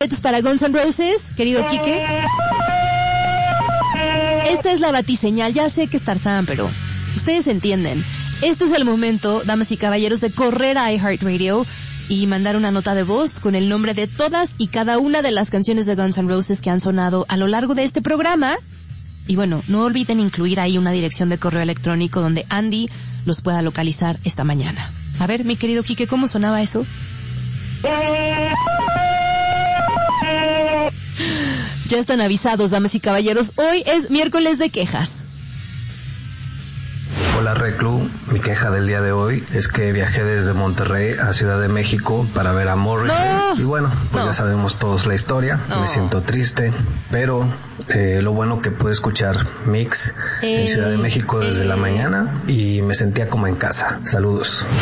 boletos para Guns N' Roses, querido Quique. Esta es la batiseñal. Ya sé que es Tarzán, pero ustedes entienden. Este es el momento, damas y caballeros, de correr a iHeartRadio y mandar una nota de voz con el nombre de todas y cada una de las canciones de Guns N' Roses que han sonado a lo largo de este programa. Y bueno, no olviden incluir ahí una dirección de correo electrónico donde Andy los pueda localizar esta mañana. A ver, mi querido Quique, ¿cómo sonaba eso? Ya están avisados, damas y caballeros. Hoy es miércoles de quejas. Hola Reclu, mi queja del día de hoy es que viajé desde Monterrey a Ciudad de México para ver a Morrissey. No. Y bueno, pues No. ya sabemos todos la historia. No. Me siento triste, pero lo bueno que pude escuchar Mix en Ciudad de México desde la mañana y me sentía como en casa. Saludos.